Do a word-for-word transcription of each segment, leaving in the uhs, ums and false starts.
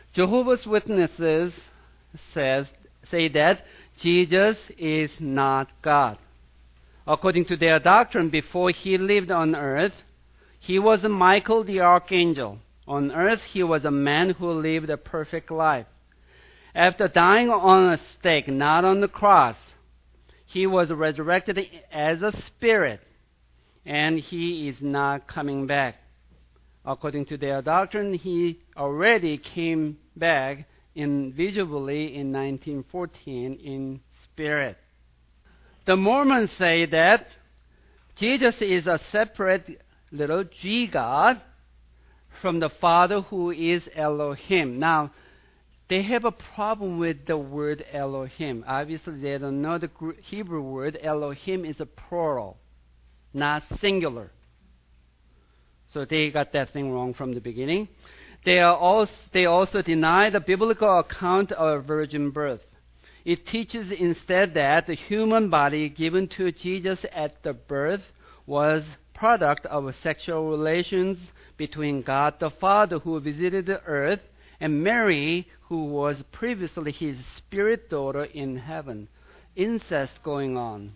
Jehovah's Witnesses says, say that Jesus is not God. According to their doctrine, before he lived on earth, he was Michael the archangel. On earth, he was a man who lived a perfect life. After dying on a stake, not on the cross, he was resurrected as a spirit, and he is not coming back. According to their doctrine, he already came back invisibly in nineteen fourteen in spirit. The Mormons say that Jesus is a separate little G God from the Father who is Elohim. Now, they have a problem with the word Elohim. Obviously, they don't know the Hebrew word. Elohim is a plural, not singular. So they got that thing wrong from the beginning. They, are also, they also deny the biblical account of virgin birth. It teaches instead that the human body given to Jesus at the birth was product of sexual relations between God the Father, who visited the earth, and Mary, who was previously his spirit daughter in heaven. Incest going on.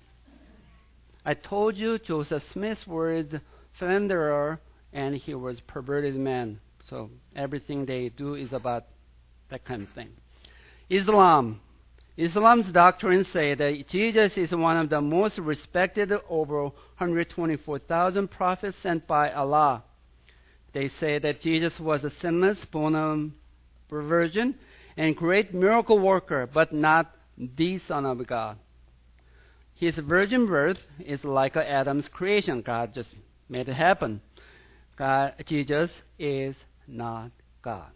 I told you Joseph Smith's words, philanderer, and he was perverted man. So everything they do is about that kind of thing. Islam. Islam's doctrines say that Jesus is one of the most respected over one hundred twenty-four thousand prophets sent by Allah. They say that Jesus was a sinless, born of a virgin, and great miracle worker, but not the Son of God. His virgin birth is like Adam's creation. God just made it happen. God, Jesus is not God.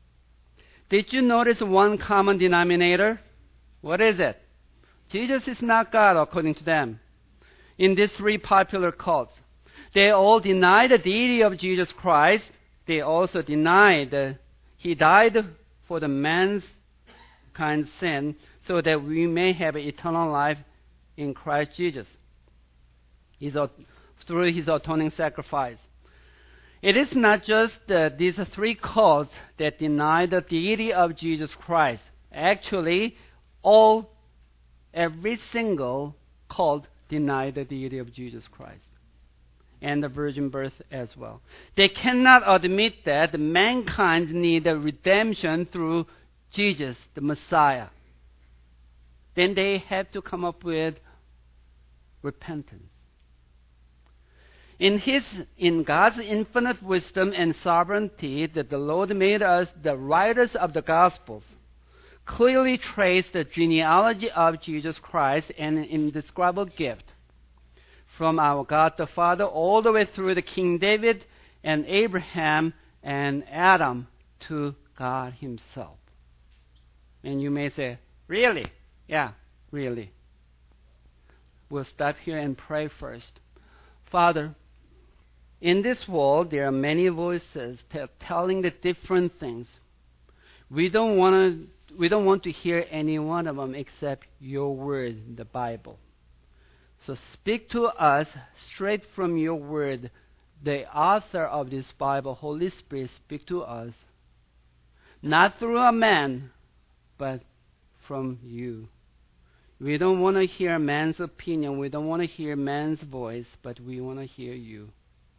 Did you notice one common denominator? What is it? Jesus is not God, according to them. In these three popular cults, they all deny the deity of Jesus Christ. They also deny that he died for the mankind's sin so that we may have eternal life in Christ Jesus, his, through his atoning sacrifice. It is not just uh, these three cults that deny the deity of Jesus Christ. Actually, all, every single cult deny the deity of Jesus Christ and the virgin birth as well. They cannot admit that mankind needs redemption through Jesus, the Messiah. Then they have to come up with repentance. In His, in God's infinite wisdom and sovereignty, that the Lord made us the writers of the Gospels, clearly trace the genealogy of Jesus Christ and an indescribable gift from our God the Father all the way through the King David and Abraham and Adam to God Himself. And you may say, really? Yeah, really. We'll stop here and pray first. Father, in this world there are many voices t- telling the different things. We don't want to We don't want to hear any one of them except your word, the Bible. So speak to us straight from your word. The author of this Bible, Holy Spirit, speak to us. Not through a man, but from you. We don't want to hear man's opinion. We don't want to hear man's voice, but we want to hear you.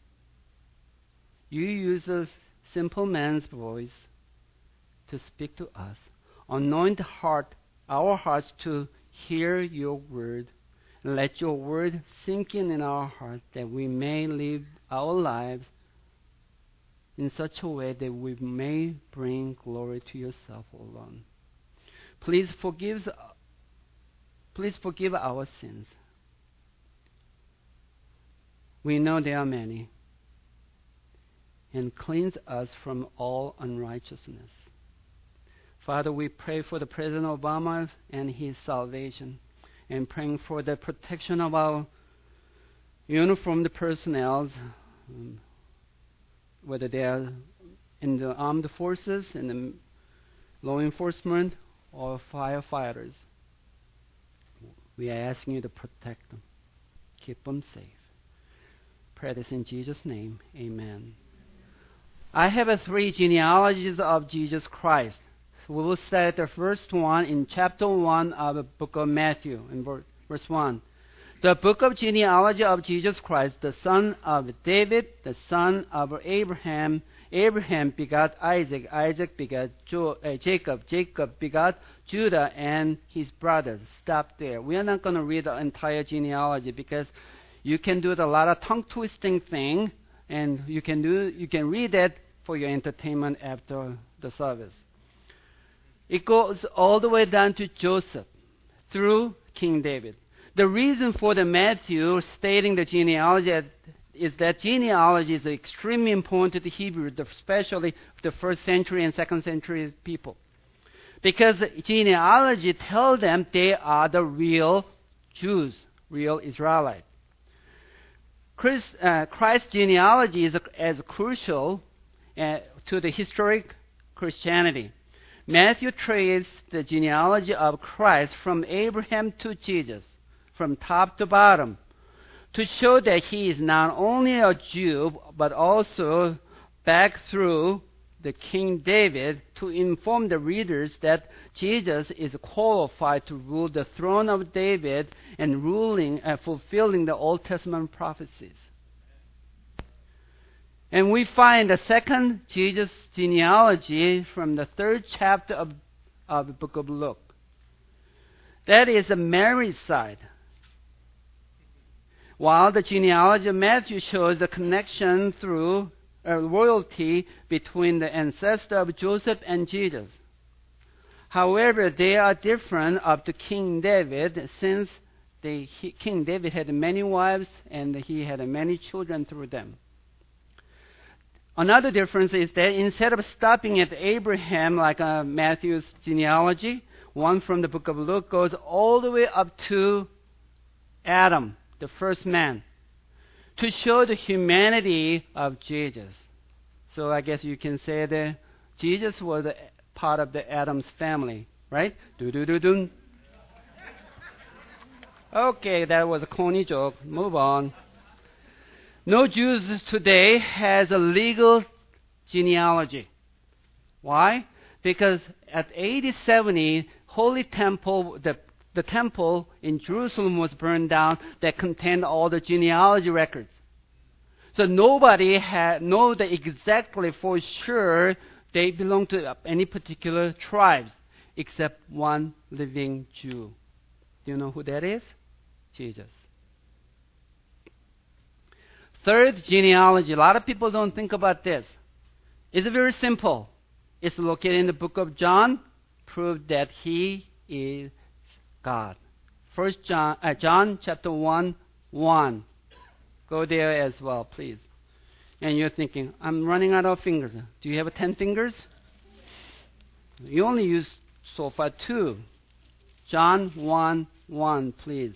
You use a simple man's voice to speak to us. Anoint heart, our hearts to hear your word. And let your word sink in in our heart that we may live our lives in such a way that we may bring glory to yourself alone. Please forgive, please forgive our sins. We know there are many. And cleanse us from all unrighteousness. Father, we pray for the President Obama and his salvation, and praying for the protection of our uniformed personnel, um, whether they are in the armed forces, in the law enforcement, or firefighters. We are asking you to protect them, keep them safe. Pray this in Jesus' name, amen. I have uh, three genealogies of Jesus Christ. We will start at the first one in chapter one of the book of Matthew, in verse one. The book of genealogy of Jesus Christ, the son of David, the son of Abraham. Abraham begot Isaac, Isaac begot jo- uh, Jacob, Jacob begot Judah and his brothers. Stop there. We are not going to read the entire genealogy because you can do a lot of tongue twisting thing, and you can do you can read it for your entertainment after the service. It goes all the way down to Joseph through King David. The reason for the Matthew stating the genealogy is that genealogy is extremely important to the Hebrew, especially the first century and second century people. Because genealogy tells them they are the real Jews, real Israelites. Christ, uh, Christ's genealogy is as crucial uh, to the historic Christianity. Matthew traced the genealogy of Christ from Abraham to Jesus, from top to bottom, to show that he is not only a Jew, but also back through the King David, to inform the readers that Jesus is qualified to rule the throne of David and ruling and fulfilling the Old Testament prophecies. And we find the second Jesus genealogy from the third chapter of, of the book of Luke. That is the Mary's side. While the genealogy of Matthew shows the connection through a royalty between the ancestor of Joseph and Jesus. However, they are different of the King David, since the, he, King David had many wives and he had many children through them. Another difference is that instead of stopping at Abraham like uh, Matthew's genealogy, one from the book of Luke goes all the way up to Adam, the first man, to show the humanity of Jesus. So I guess you can say that Jesus was a part of the Adam's family, right? Do-do-do-dum. Okay, that was a corny joke. Move on. No Jews today has a legal genealogy. Why? Because at A D seventy, Holy Temple, the The temple in Jerusalem was burned down that contained all the genealogy records. So nobody had know that exactly for sure they belong to any particular tribes except one living Jew. Do you know who that is? Jesus. Third genealogy. A lot of people don't think about this. It's very simple. It's located in the book of John. Prove that he is God. First John, uh, John chapter one, one. Go there as well, please. And you're thinking, I'm running out of fingers. Do you have ten fingers? You only use so far two. John one, one, please.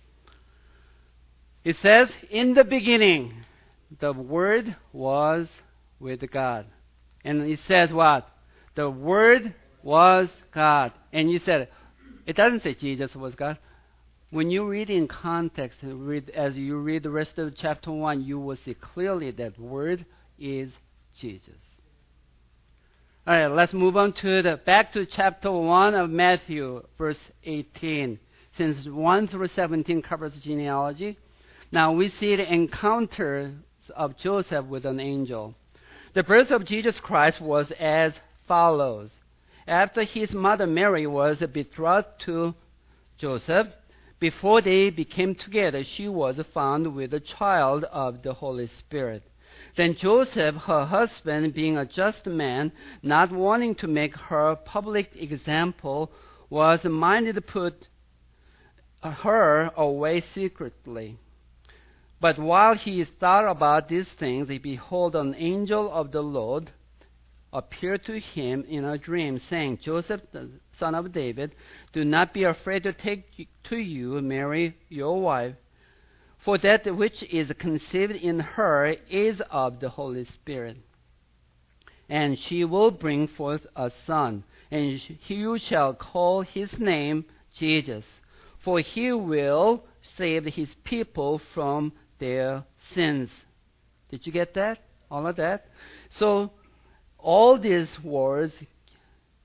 It says, in the beginning, the Word was with God. And it says what? The Word was God. And you said, it doesn't say Jesus was God. When you read in context, read, as you read the rest of chapter one, you will see clearly that Word is Jesus. All right, let's move on to the back to chapter one of Matthew, verse eighteen. Since one through seventeen covers genealogy, now we see the encounter of Joseph with an angel. The birth of Jesus Christ was as follows. After his mother Mary was betrothed to Joseph, before they became together, she was found with a child of the Holy Spirit. Then Joseph, her husband, being a just man, not wanting to make her a public example, was minded to put her away secretly. But while he thought about these things, behold, an angel of the Lord appeared to him in a dream, saying, Joseph, the son of David, do not be afraid to take to you Mary, your wife, for that which is conceived in her is of the Holy Spirit. And she will bring forth a son, and you shall call his name Jesus, for he will save his people from their sins. Did you get that? All of that? So, all these words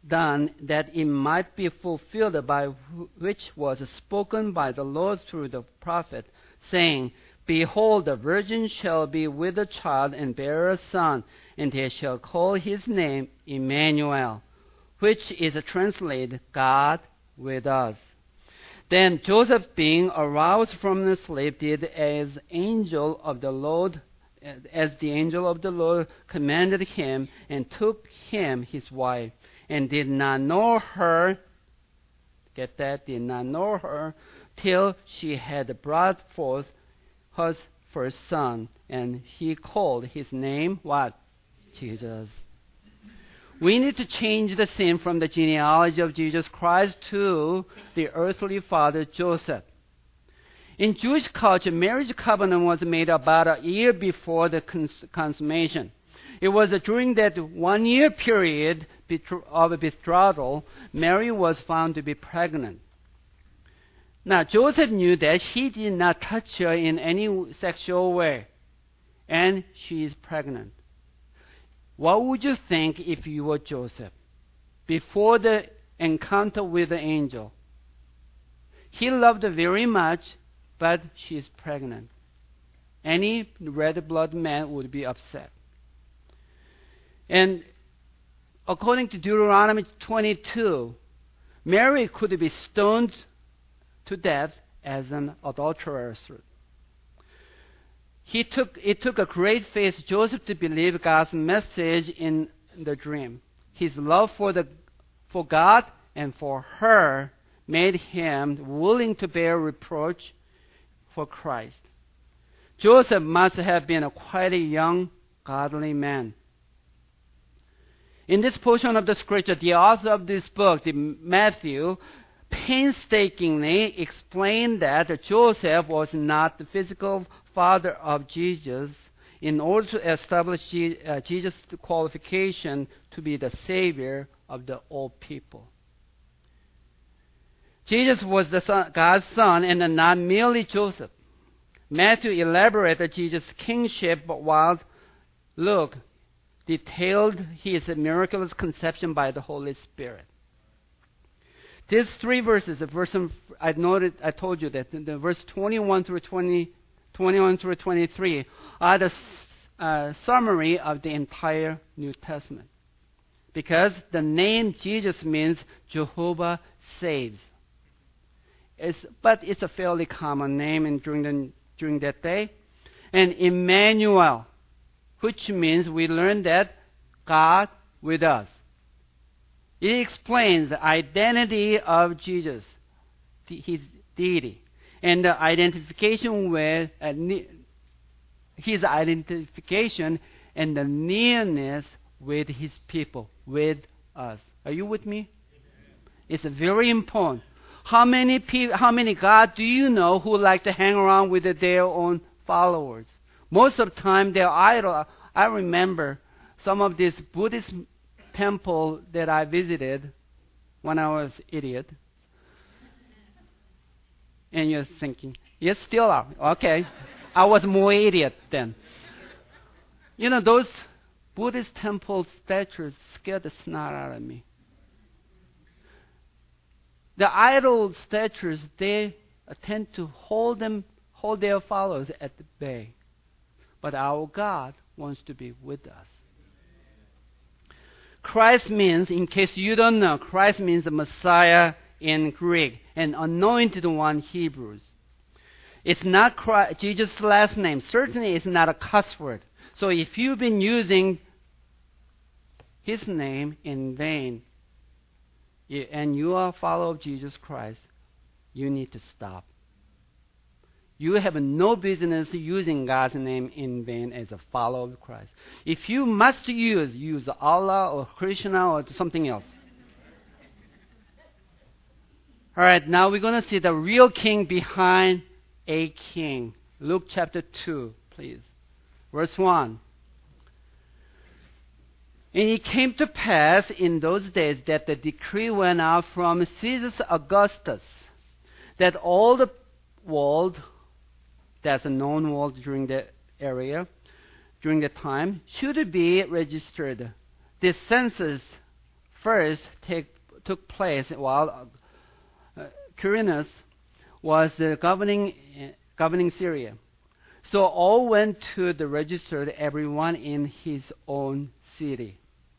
done that it might be fulfilled by which was spoken by the Lord through the prophet, saying, Behold, the virgin shall be with a child and bear a son, and they shall call his name Emmanuel, which is translated God with us. Then Joseph, being aroused from the sleep, did as angel of the Lord, as the angel of the Lord commanded him, and took him his wife, and did not know her. Get that? Did not know her till she had brought forth her first son, and he called his name what? Jesus. We need to change the scene from the genealogy of Jesus Christ to the earthly father Joseph. In Jewish culture, marriage covenant was made about a year before the cons- consummation. It was during that one-year period of betrothal, Mary was found to be pregnant. Now, Joseph knew that he did not touch her in any sexual way, and she is pregnant. What would you think if you were Joseph? Before the encounter with the angel, he loved her very much, but she is pregnant. Any red-blooded man would be upset. And according to Deuteronomy twenty-two, Mary could be stoned to death as an adulteress. He took, it took a great faith Joseph to believe God's message in the dream. His love for, the, for God and for her made him willing to bear reproach for Christ. Joseph must have been a quite a young, godly man. In this portion of the scripture, the author of this book, Matthew, painstakingly explained that Joseph was not the physical father of Jesus in order to establish Jesus' qualification to be the Savior of the all people. Jesus was the son, God's son and not merely Joseph. Matthew elaborated Jesus' kingship while Luke detailed his miraculous conception by the Holy Spirit. These three verses, the verse I noted, I told you that the verse twenty-one through twenty, twenty-one through twenty-three are the uh, summary of the entire New Testament, because the name Jesus means Jehovah saves. It's, but it's a fairly common name in, during the during that day, and Emmanuel, which means we learned that God with us. It explains the identity of Jesus, his deity, and the identification with uh, his identification and the nearness with his people, with us. Are you with me? It's very important. How many people, how many God do you know who like to hang around with their own followers? Most of the time, they're idol. I remember some of these Buddhist temple that I visited when I was idiot. And you're thinking, you still are. Okay. I was more idiot then. You know, those Buddhist temple statues scared the snot out of me. The idol statues, they tend to hold them, hold their followers at bay. But our God wants to be with us. Christ means, in case you don't know, Christ means the Messiah in Greek and anointed one Hebrews. It's not Christ, Jesus' last name. Certainly it's not a cuss word. So if you've been using his name in vain, and you are a follower of Jesus Christ, you need to stop. You have no business using God's name in vain as a follower of Christ. If you must use, use Allah or Krishna or something else. All right, now we're going to see the real king behind a king. Luke chapter two, please. Verse one. And it came to pass in those days that the decree went out from Caesar Augustus that all the world, that's a known world during the area, during the time, should be registered. This census first take, took place while uh, Quirinius was uh, governing, uh, governing Syria. So all went to the registered, everyone in his own city.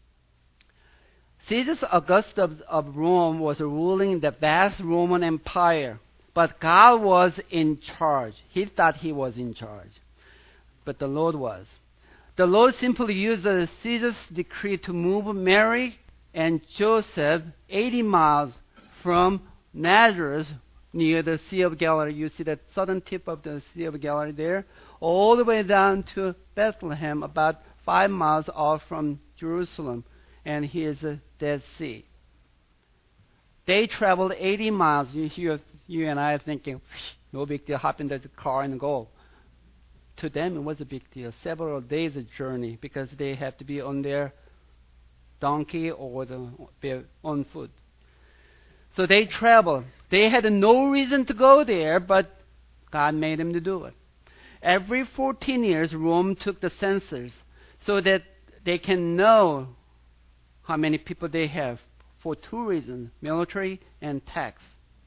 Caesar Augustus of, of Rome was ruling the vast Roman Empire, but God was in charge. He thought he was in charge, but the Lord was. The Lord simply used Caesar's decree to move Mary and Joseph eighty miles from Nazareth near the Sea of Galilee. You see that southern tip of the Sea of Galilee there, all the way down to Bethlehem, about five miles off from Jerusalem, and here's the Dead Sea. They traveled eighty miles. You, you, you and I are thinking, no big deal, hop into the car and go. To them, it was a big deal. Several days of journey because they have to be on their donkey or the, their on foot. So they traveled. They had no reason to go there, but God made them to do it. Every fourteen years, Rome took the census so that they can know how many people they have for two reasons, military and tax.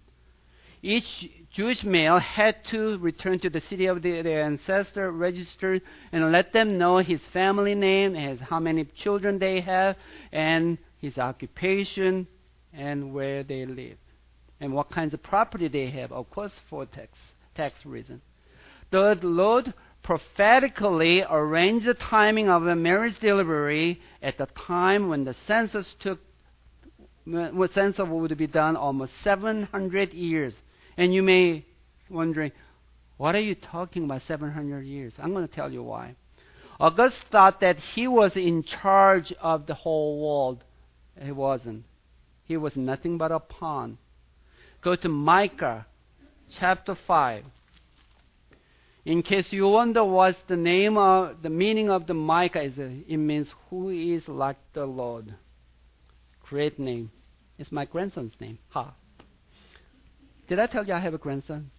Each Jewish male had to return to the city of the, their ancestor, register, and let them know his family name, his, how many children they have, and his occupation, and where they live, and what kinds of property they have, of course, for tax, tax reason. The Lord prophetically arranged the timing of Mary's delivery at the time when the census took, when census would be done almost seven hundred years. And you may be wondering, what are you talking about seven hundred years? I'm going to tell you why. August thought that he was in charge of the whole world. He wasn't. He was nothing but a pawn. Go to Micah chapter five. In case you wonder what's the name of, the meaning of the Micah is, it means who is like the Lord. Great name. It's my grandson's name. Ha. Did I tell you I have a grandson?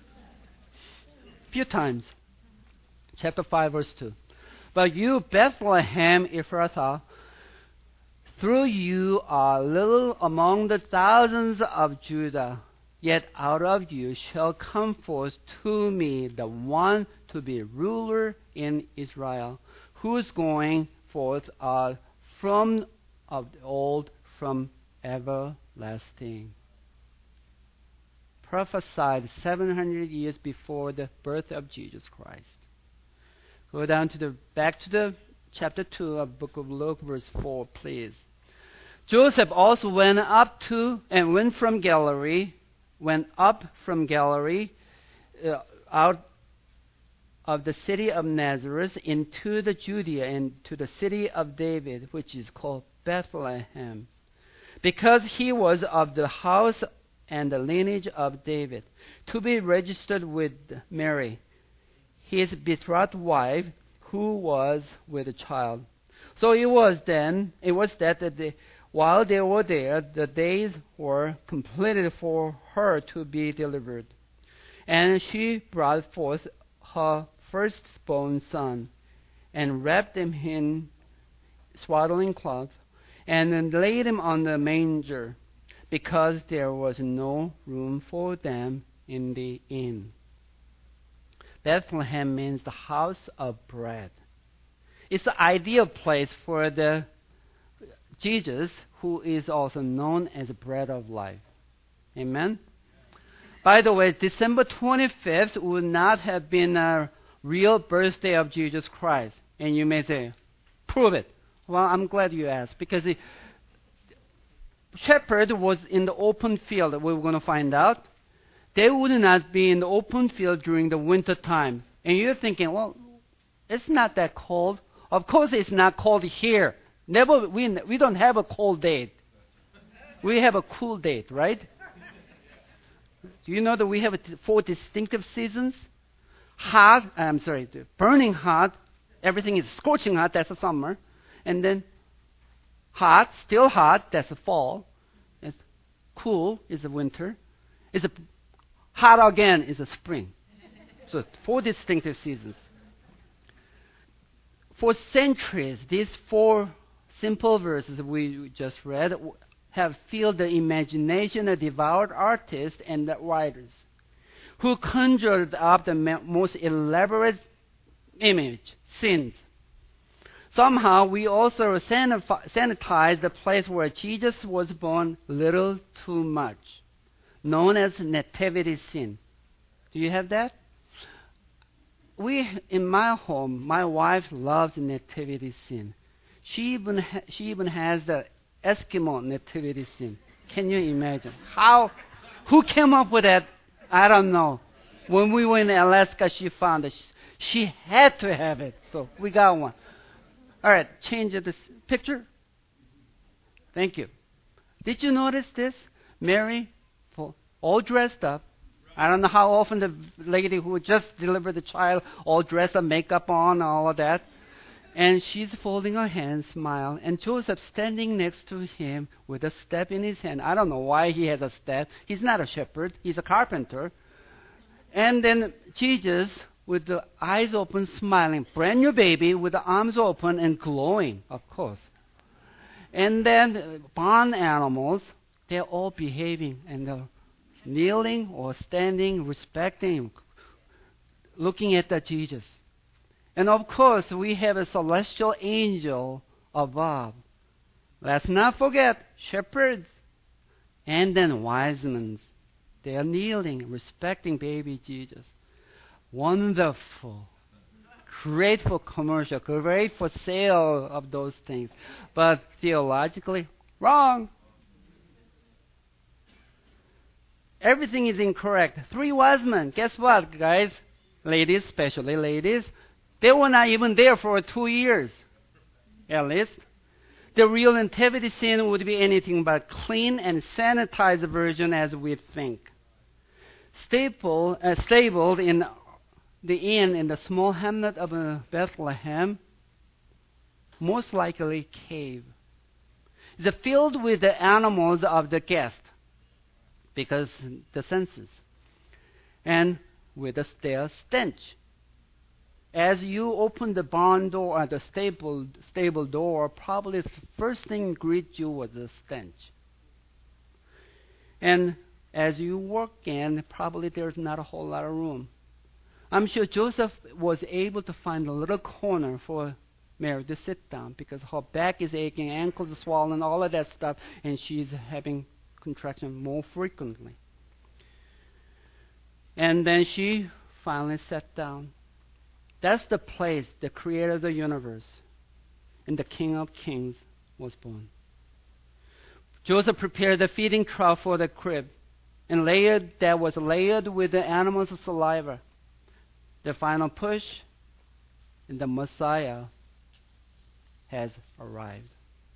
A few times. Chapter five, verse two. But you, Bethlehem Ephrathah, through you are little among the thousands of Judah, yet out of you shall come forth to me the one to be ruler in Israel, whose going forth are from of the old, from everlasting. Prophesied seven hundred years before the birth of Jesus Christ. Go down to the back to the chapter two of book of Luke, verse four, please. Joseph also went up to and went from Galilee, went up from Galilee, uh, out of the city of Nazareth into the Judea and to the city of David, which is called Bethlehem, because he was of the house and the lineage of David, to be registered with Mary, his betrothed wife, who was with a child. So it was then, it was that the, while they were there, the days were completed for her to be delivered. And she brought forth her firstborn son, and wrapped him in swaddling cloth, and then laid him on the manger, because there was no room for them in the inn. Bethlehem means the house of bread. It's the ideal place for the Jesus, who is also known as the bread of life. Amen? By the way, December twenty-fifth would not have been a real birthday of Jesus Christ. And you may say, prove it. Well, I'm glad you asked, because the shepherd was in the open field. We were going to find out. They would not be in the open field during the winter time. And you're thinking, well, it's not that cold. Of course it's not cold here. Never, we, we don't have a cold date. We have a cool date, right? Do you know that we have four distinctive seasons? Hot, I'm sorry, burning hot. Everything is scorching hot, that's the summer. And then hot, still hot, that's the fall. It's cool is the winter. It's a hot again is the spring. So four distinctive seasons. For centuries, these four simple verses we just read have filled the imagination of devout artists and writers who conjured up the most elaborate image, scenes. Somehow we also sanitize the place where Jesus was born little too much, known as nativity scene. Do you have that? We, in my home, my wife loves nativity scene. She even ha- she even has the Eskimo nativity scene. Can you imagine? How? Who came up with that? I don't know. When we were in Alaska, she found it. She had to have it, so we got one. All right, change this picture. Thank you. Did you notice this? Mary, all dressed up. I don't know how often the lady who just delivered the child, all dressed up, makeup on, all of that. And she's folding her hands, smile. And Joseph standing next to him with a staff in his hand. I don't know why he has a staff. He's not a shepherd. He's a carpenter. And then Jesus, with the eyes open, smiling. Brand new baby with the arms open and glowing, of course. And then barn animals, they're all behaving. And they're kneeling or standing, respecting, looking at the Jesus. And of course, we have a celestial angel above. Let's not forget shepherds and then wise men. They are kneeling, respecting baby Jesus. Wonderful. Great for commercial, great for sale of those things. But theologically, wrong. Everything is incorrect. Three wise men. Guess what, guys? Ladies, especially ladies. They were not even there for two years, at least. The real nativity scene would be anything but clean and sanitized version as we think. Staple, uh, stabled in the inn in the small hamlet of uh, Bethlehem, most likely cave. It's filled with the animals of the guest, because the census, and with a stale stench. As you open the barn door, or the stable, stable door, probably the first thing greet you was the stench. And as you walk in, probably there's not a whole lot of room. I'm sure Joseph was able to find a little corner for Mary to sit down because her back is aching, ankles are swollen, all of that stuff, and she's having contraction more frequently. And then she finally sat down. That's the place the creator of the universe and the King of Kings was born. Joseph prepared the feeding trough for the crib and layered that was layered with the animal's saliva. The final push, and the Messiah has arrived.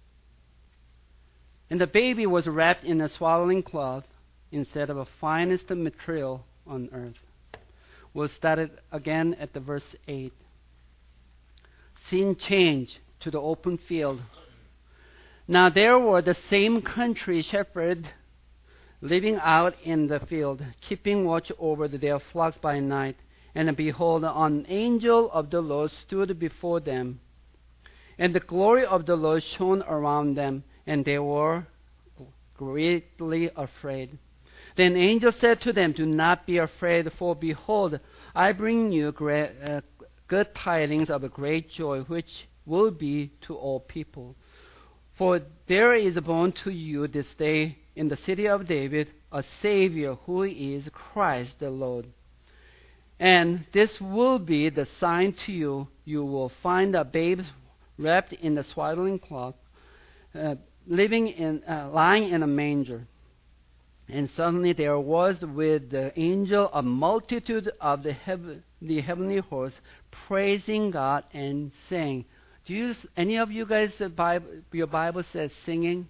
And the baby was wrapped in a swaddling cloth instead of the finest material on earth. We'll start it again at the verse eight. Scene change to the open field. Now there were the same country shepherds living out in the field, keeping watch over their flocks by night. And behold, an angel of the Lord stood before them. And the glory of the Lord shone around them, and they were greatly afraid. Then the angel said to them, "Do not be afraid, for behold, I bring you great, uh, good tidings of a great joy, which will be to all people. For there is born to you this day in the city of David a Savior, who is Christ the Lord. And this will be the sign to you. You will find a babe wrapped in the swaddling cloth, uh, living in, uh, lying in a manger." And suddenly there was with the angel a multitude of the, heav- the heavenly hosts praising God and saying, "Do you, any of you guys, uh, Bible, your Bible says singing?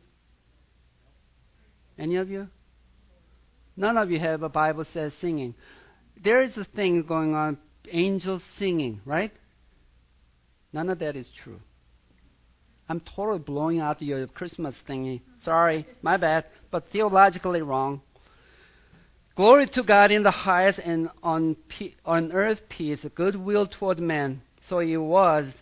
Any of you? None of you have a Bible says singing. There is a thing going on, angels singing, right? None of that is true. I'm totally blowing out your Christmas thingy. Sorry, my bad, but theologically wrong. Glory to God in the highest, and on, pe- on earth peace, goodwill toward men. So it was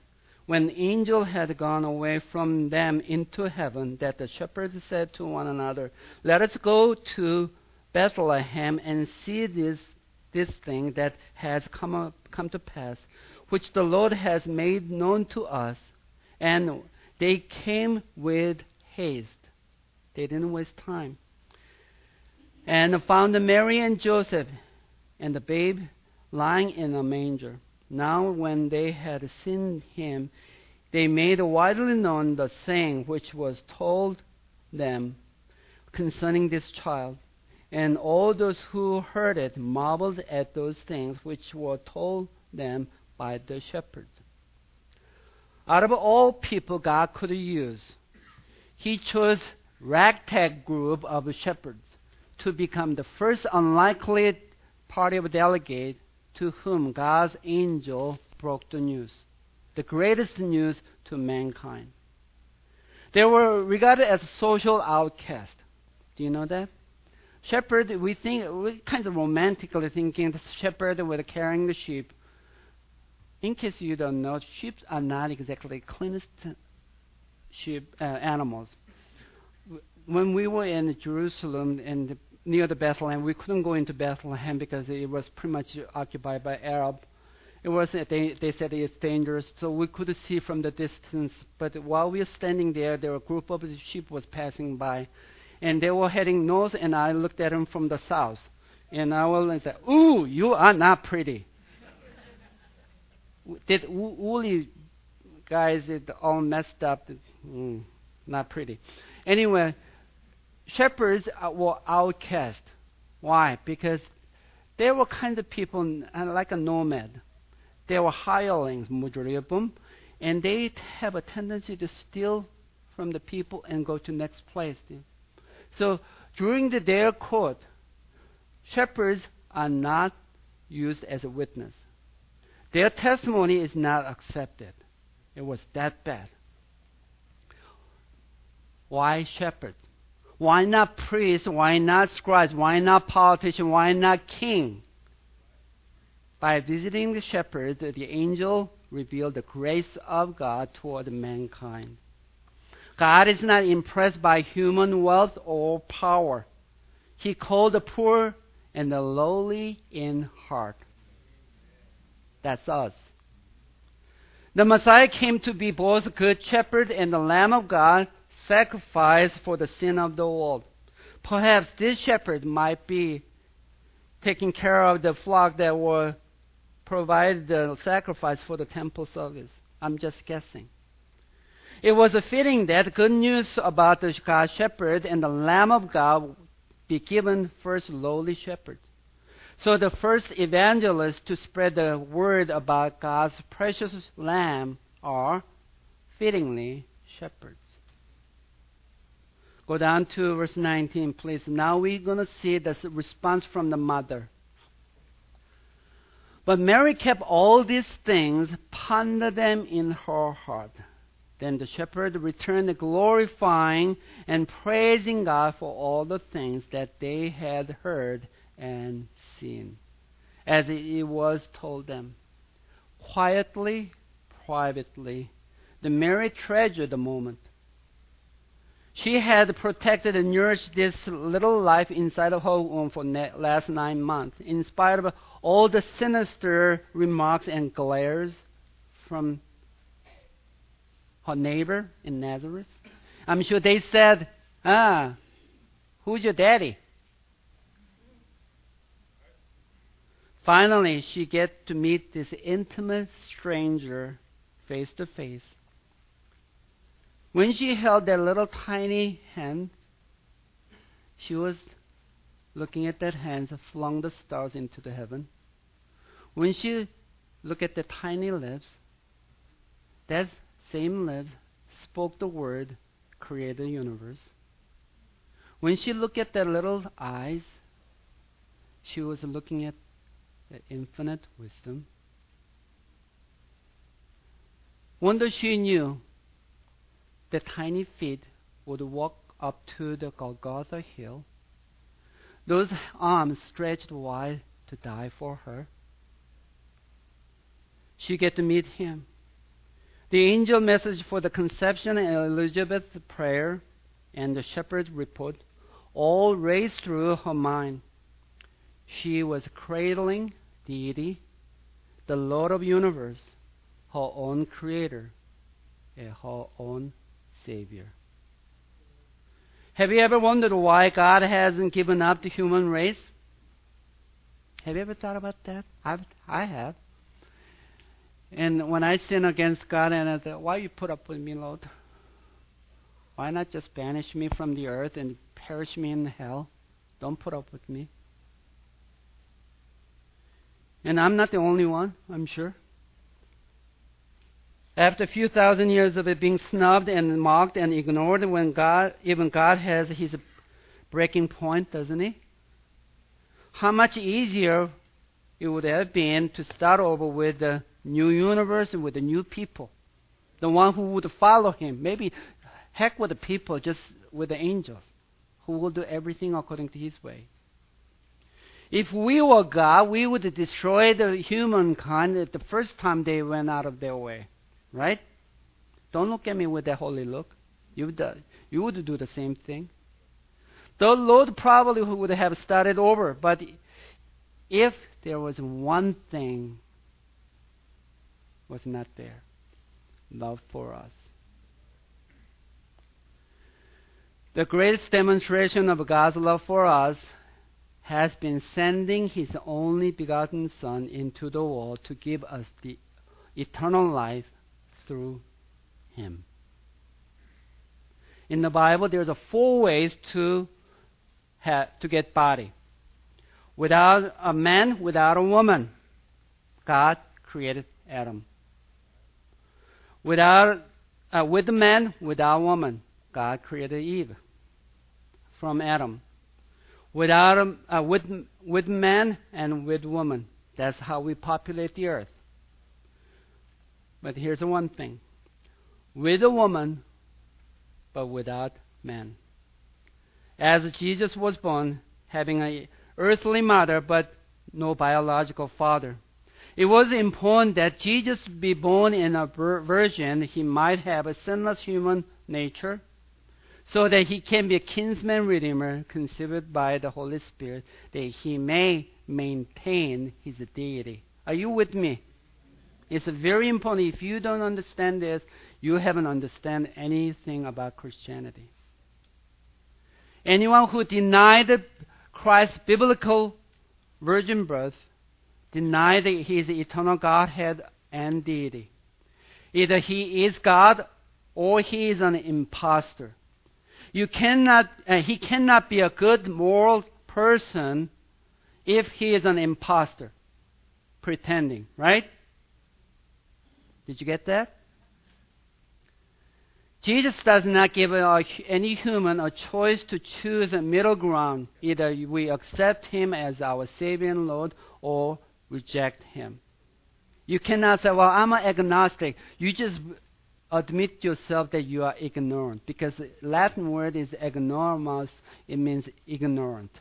When the angel had gone away from them into heaven, that the shepherds said to one another, "Let us go to Bethlehem and see this this thing that has come up, come to pass, which the Lord has made known to us." And they came with haste. They didn't waste time. And found Mary and Joseph and the babe lying in a manger. Now when they had seen him, they made widely known the saying which was told them concerning this child. And all those who heard it marveled at those things which were told them by the shepherds. Out of all people God could use, He chose ragtag group of shepherds to become the first unlikely party of delegate to whom God's angel broke the news, the greatest news to mankind. They were regarded as social outcasts. Do you know that? Shepherd, we think, we kind of romantically thinking the shepherd was carrying the sheep. In case you don't know, sheep are not exactly cleanest sheep uh, animals. When we were in Jerusalem and near the Bethlehem, we couldn't go into Bethlehem because it was pretty much occupied by Arab. It was they, they said it's dangerous, so we could see from the distance. But while we were standing there, there were a group of sheep was passing by, and they were heading north. And I looked at them from the south, and I was like, "Ooh, you are not pretty." That woolly guys, it all messed up. Mm, not pretty. Anyway, shepherds were outcast. Why? Because they were kind of people like a nomad. They were hirelings, majority of them, and they have a tendency to steal from the people and go to next place. So during the their court, shepherds are not used as a witness. Their testimony is not accepted. It was that bad. Why shepherds? Why not priests? Why not scribes? Why not politicians? Why not king? By visiting the shepherds, the angel revealed the grace of God toward mankind. God is not impressed by human wealth or power. He called the poor and the lowly in heart. That's us. The Messiah came to be both good shepherd and the Lamb of God, sacrificed for the sin of the world. Perhaps this shepherd might be taking care of the flock that were provided the sacrifice for the temple service. I'm just guessing. It was fitting that good news about the God shepherd and the Lamb of God be given first lowly shepherds. So the first evangelists to spread the word about God's precious Lamb are fittingly shepherds. Go down to verse nineteen, please. Now we're going to see the response from the mother. But Mary kept all these things, pondered them in her heart. Then the shepherd returned, glorifying and praising God for all the things that they had heard and seen, as it was told them. Quietly, privately, the Mary treasured the moment. She had protected and nourished this little life inside of her womb for the last nine months, in spite of all the sinister remarks and glares from her neighbor in Nazareth. I'm sure they said, "Ah, who's your daddy?" Finally, she gets to meet this intimate stranger face to face. When she held that little tiny hand, she was looking at that hand that flung the stars into the heaven. When she looked at the tiny lips, that same lips spoke the word, create the universe. When she looked at their little eyes, she was looking at the infinite wisdom. Wonder she knew the tiny feet would walk up to the Golgotha hill, those arms stretched wide to die for her. She get to meet him. The angel message for the conception and Elizabeth's prayer and the shepherd's report all raced through her mind. She was cradling deity, the Lord of the universe, her own creator, and her own savior. Have you ever wondered why God hasn't given up the human race? Have you ever thought about that? I've, I have. And when I sin against God, and I thought, why you put up with me, Lord? Why not just banish me from the earth and perish me in hell? Don't put up with me. And I'm not the only one, I'm sure. After a few thousand years of it being snubbed and mocked and ignored, when God, even God has his breaking point, doesn't he? How much easier it would have been to start over with the new universe and with the new people. The one who would follow him. Maybe heck with the people, just with the angels, who will do everything according to his way. If we were God, we would destroy the humankind at the first time they went out of their way. Right? Don't look at me with that holy look. You would, uh, you would do the same thing. The Lord probably would have started over, but if there was one thing was not there, love for us. The greatest demonstration of God's love for us has been sending his only begotten Son into the world to give us the eternal life through him. In the Bible, there's a four ways to have, to get body. Without a man, without a woman, God created Adam. Without uh, with a man, without a woman, God created Eve from Adam. Without uh, with with man and with woman, that's how we populate the earth. But here's the one thing. With a woman, but without man. As Jesus was born, having an earthly mother, but no biological father. It was important that Jesus be born in a virgin. He might have a sinless human nature, so that he can be a kinsman redeemer conceived by the Holy Spirit, that he may maintain his deity. Are you with me? It's very important. If you don't understand this, you haven't understand anything about Christianity. Anyone who denied Christ's biblical virgin birth denied his eternal Godhead and deity. Either he is God or he is an impostor. You cannot, uh, he cannot be a good moral person if he is an impostor, pretending, right? Did you get that? Jesus does not give a, any human a choice to choose a middle ground. Either we accept him as our Savior and Lord or reject him. You cannot say, well, I'm an agnostic. You just admit yourself that you are ignorant, because the Latin word is ignoramus. It means ignorant.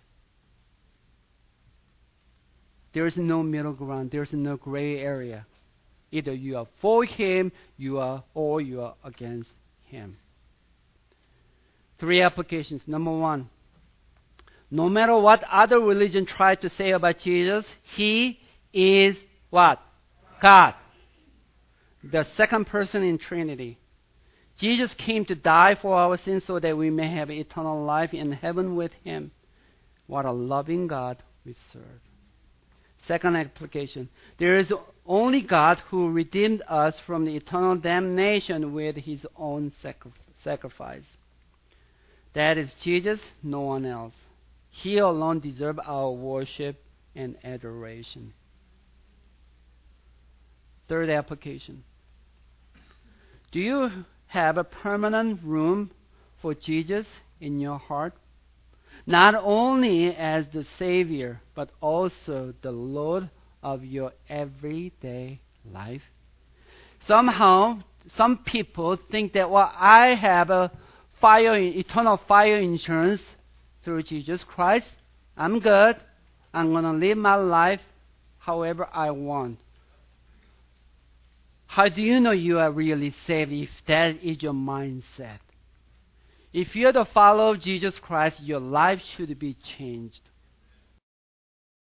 There is no middle ground. There is no gray area. Either you are for him, you are, or you are against him. Three applications. Number one, no matter what other religion try to say about Jesus, he is what? God. The second person in Trinity. Jesus came to die for our sins so that we may have eternal life in heaven with him. What a loving God we serve. Second application. There is only God who redeemed us from the eternal damnation with his own sacri- sacrifice. That is Jesus, no one else. He alone deserves our worship and adoration. Third application. Do you have a permanent room for Jesus in your heart? Not only as the Savior, but also the Lord of your everyday life. Somehow, some people think that, well, I have a fire, eternal fire insurance through Jesus Christ. I'm good. I'm going to live my life however I want. How do you know you are really saved if that is your mindset? If you're the follower of Jesus Christ, your life should be changed.